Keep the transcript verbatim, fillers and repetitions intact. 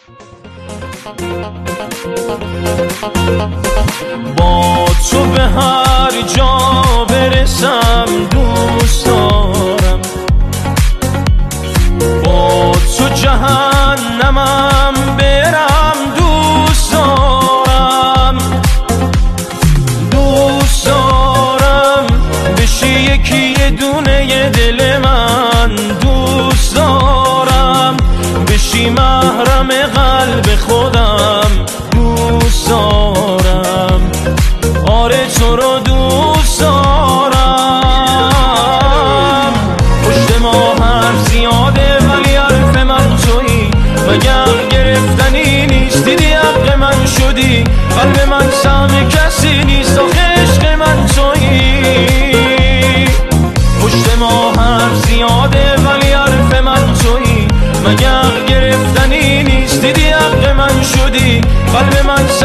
با تو به هر جا برسم دوست دارم، با تو جهنمم برم دوست دارم، دوست دارم بشی یکی یه دونه ی دل من، دوست دارم بشی محرم قلب خودم، دوست دارم آره تو رو دوست دارم. پشت ما حرف زیاده ولی حرف من تویی، مگر گرفتنی نیست دیدی حق من شدی، قلب من سهم کسی نیست آخه عشق من تویی. پشت ما حرف زیاده ولی حرف من تویی، مگر گرفتنی نیست دیدی حق من شدی، قلب من